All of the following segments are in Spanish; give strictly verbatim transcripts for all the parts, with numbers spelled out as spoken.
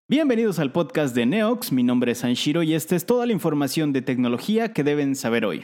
Bienvenidos al podcast de Neox, mi nombre es Anshiro y esta es toda la información de tecnología que deben saber hoy.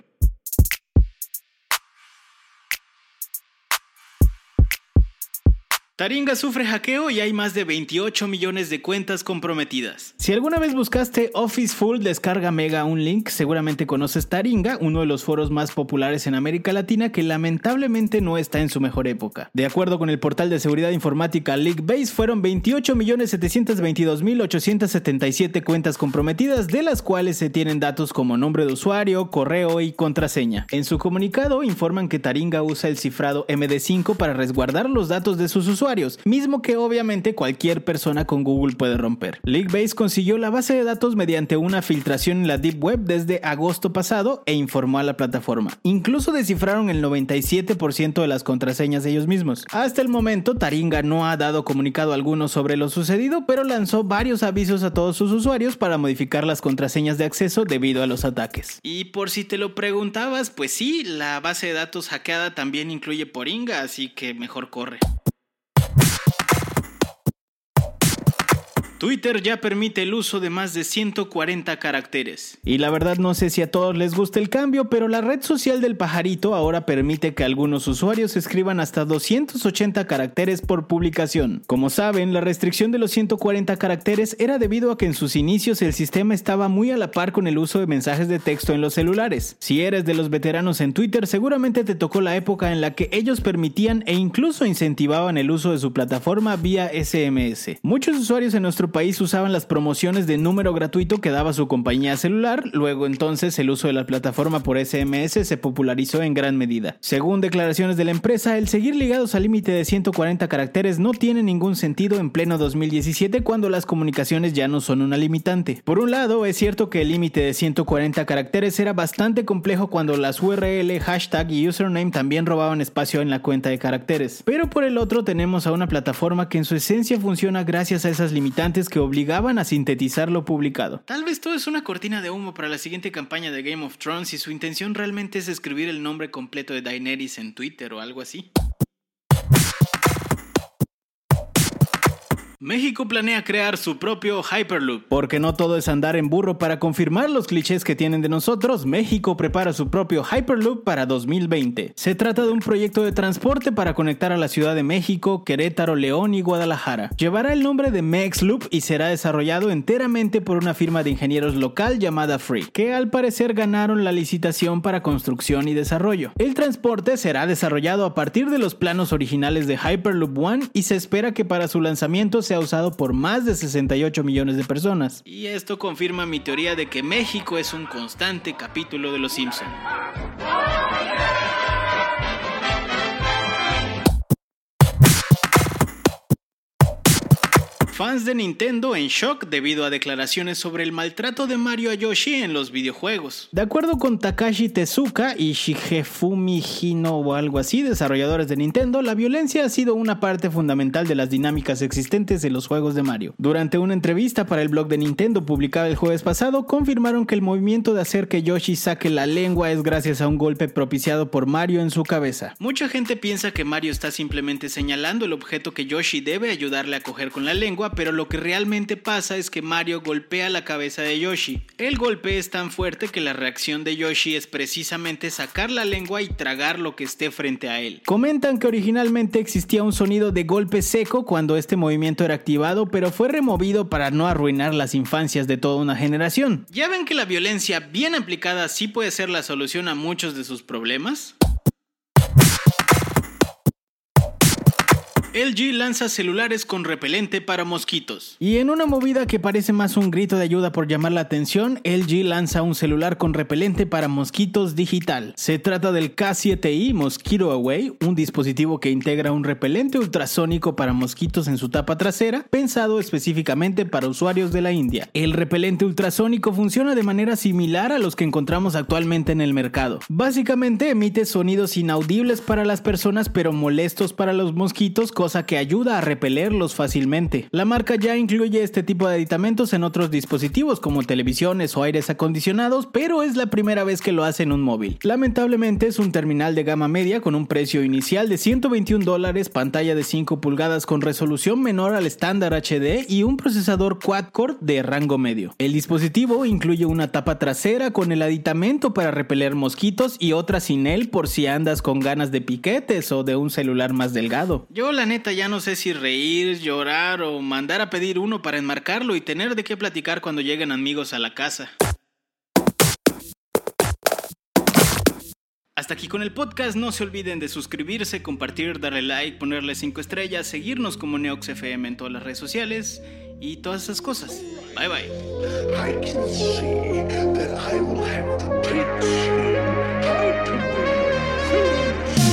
Taringa sufre hackeo y hay más de veintiocho millones de cuentas comprometidas. Si alguna vez buscaste Office Full Descarga Mega un link, seguramente conoces Taringa, uno de los foros más populares en América Latina que lamentablemente no está en su mejor época. De acuerdo con el portal de seguridad informática Leakbase, fueron veintiocho millones setecientos veintidós mil ochocientos setenta y siete cuentas comprometidas, de las cuales se tienen datos como nombre de usuario, correo y contraseña. En su comunicado informan que Taringa usa el cifrado eme de cinco para resguardar los datos de sus usuarios, mismo que obviamente cualquier persona con Google puede romper. Leakbase consiguió la base de datos mediante una filtración en la Deep Web desde agosto pasado e informó a la plataforma. Incluso descifraron el noventa y siete por ciento de las contraseñas de ellos mismos. Hasta el momento, Taringa no ha dado comunicado alguno sobre lo sucedido, pero lanzó varios avisos a todos sus usuarios para modificar las contraseñas de acceso debido a los ataques. Y por si te lo preguntabas, pues sí, la base de datos hackeada también incluye Poringa, así que mejor corre. Twitter ya permite el uso de más de ciento cuarenta caracteres. Y la verdad no sé si a todos les gusta el cambio, pero la red social del pajarito ahora permite que algunos usuarios escriban hasta doscientos ochenta caracteres por publicación. Como saben, la restricción de los ciento cuarenta caracteres era debido a que en sus inicios el sistema estaba muy a la par con el uso de mensajes de texto en los celulares. Si eres de los veteranos en Twitter, seguramente te tocó la época en la que ellos permitían e incluso incentivaban el uso de su plataforma vía ese eme ese. Muchos usuarios en nuestro país usaban las promociones de número gratuito que daba su compañía celular, luego entonces el uso de la plataforma por ese eme ese se popularizó en gran medida. Según declaraciones de la empresa, el seguir ligados al límite de ciento cuarenta caracteres no tiene ningún sentido en pleno dos mil diecisiete cuando las comunicaciones ya no son una limitante. Por un lado, es cierto que el límite de ciento cuarenta caracteres era bastante complejo cuando las U R L, hashtag y username también robaban espacio en la cuenta de caracteres. Pero por el otro tenemos a una plataforma que en su esencia funciona gracias a esas limitantes que obligaban a sintetizar lo publicado. Tal vez todo es una cortina de humo para la siguiente campaña de Game of Thrones y su intención realmente es escribir el nombre completo de Daenerys en Twitter o algo así. México planea crear su propio Hyperloop. Porque no todo es andar en burro. Para confirmar los clichés que tienen de nosotros, México prepara su propio Hyperloop para dos mil veinte. Se trata de un proyecto de transporte para conectar a la Ciudad de México, Querétaro, León y Guadalajara. Llevará el nombre de MexLoop y será desarrollado enteramente por una firma de ingenieros local llamada Free, que al parecer ganaron la licitación para construcción y desarrollo. El transporte será desarrollado a partir de los planos originales de Hyperloop One y se espera que para su lanzamiento sea usado por más de sesenta y ocho millones de personas. Y esto confirma mi teoría de que México es un constante capítulo de Los Simpson. Fans de Nintendo en shock debido a declaraciones sobre el maltrato de Mario a Yoshi en los videojuegos. De acuerdo con Takashi Tezuka y Shigefumi Hino o algo así, desarrolladores de Nintendo, la violencia ha sido una parte fundamental de las dinámicas existentes en los juegos de Mario. Durante una entrevista para el blog de Nintendo publicada el jueves pasado, confirmaron que el movimiento de hacer que Yoshi saque la lengua es gracias a un golpe propiciado por Mario en su cabeza. Mucha gente piensa que Mario está simplemente señalando el objeto que Yoshi debe ayudarle a coger con la lengua, pero lo que realmente pasa es que Mario golpea la cabeza de Yoshi. El golpe es tan fuerte que la reacción de Yoshi es precisamente sacar la lengua y tragar lo que esté frente a él. Comentan que originalmente existía un sonido de golpe seco cuando este movimiento era activado, pero fue removido para no arruinar las infancias de toda una generación. ¿Ya ven que la violencia bien aplicada sí puede ser la solución a muchos de sus problemas? L G lanza celulares con repelente para mosquitos. Y en una movida que parece más un grito de ayuda por llamar la atención, L G lanza un celular con repelente para mosquitos digital. Se trata del K siete i Mosquito Away, un dispositivo que integra un repelente ultrasónico para mosquitos en su tapa trasera, pensado específicamente para usuarios de la India. El repelente ultrasónico funciona de manera similar a los que encontramos actualmente en el mercado. Básicamente emite sonidos inaudibles para las personas pero molestos para los mosquitos, cosa que ayuda a repelerlos fácilmente. La marca ya incluye este tipo de aditamentos en otros dispositivos como televisiones o aires acondicionados, pero es la primera vez que lo hace en un móvil. Lamentablemente es un terminal de gama media con un precio inicial de ciento veintiún dólares, pantalla de cinco pulgadas con resolución menor al estándar H D y un procesador quad-core de rango medio. El dispositivo incluye una tapa trasera con el aditamento para repeler mosquitos y otra sin él por si andas con ganas de piquetes o de un celular más delgado. Yo la neta ya no sé si reír, llorar o mandar a pedir uno para enmarcarlo y tener de qué platicar cuando lleguen amigos a la casa. Hasta aquí con el podcast, no se olviden de suscribirse, compartir, darle like, ponerle cinco estrellas, seguirnos como Neox F M en todas las redes sociales y todas esas cosas. Bye bye. I can see that I will have to teach you how to be.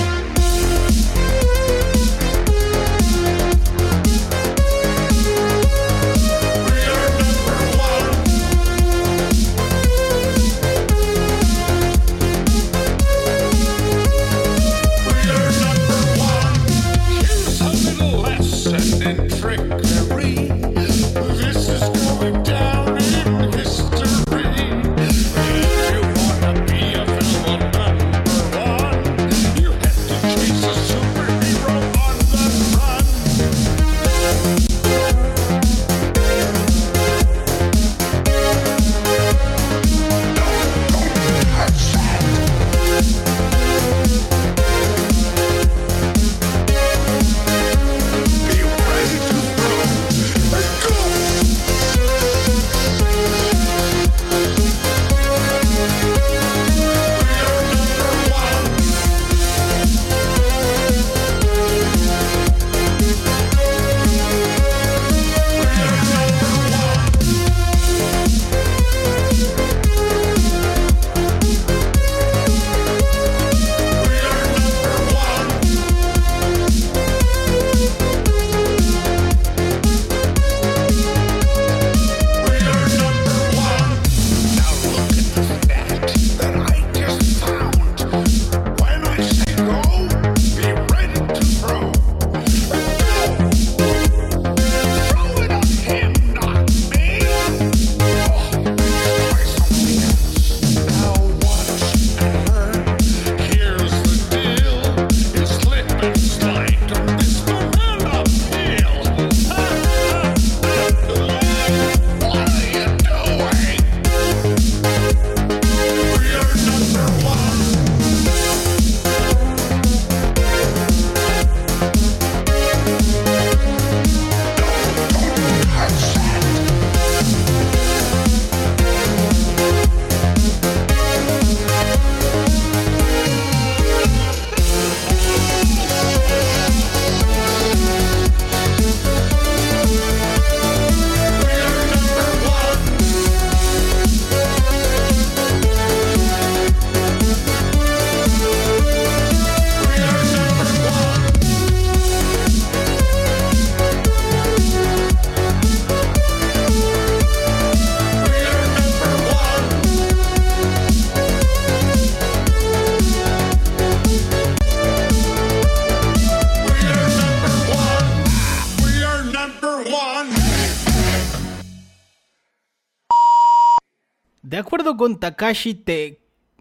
De acuerdo con Takashi Te...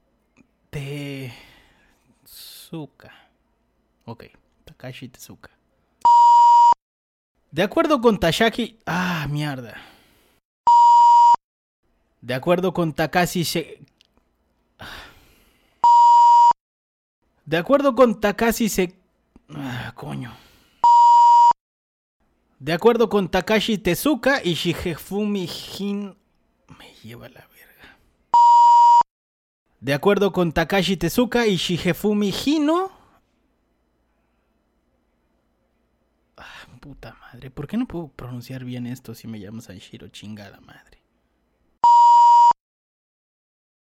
Tezuka. Ok, Takashi Tezuka. De acuerdo con Tashaki... Ah, mierda. De acuerdo con Takashi... Se... De acuerdo con Takashi Se... Ah, coño. De acuerdo con Takashi Tezuka y Shigefumi Hin... Me lleva la verga. De acuerdo con Takashi Tezuka y Shigefumi Hino... Ah, puta madre, ¿por qué no puedo pronunciar bien esto si me llamo Sanshiro? Chingada madre.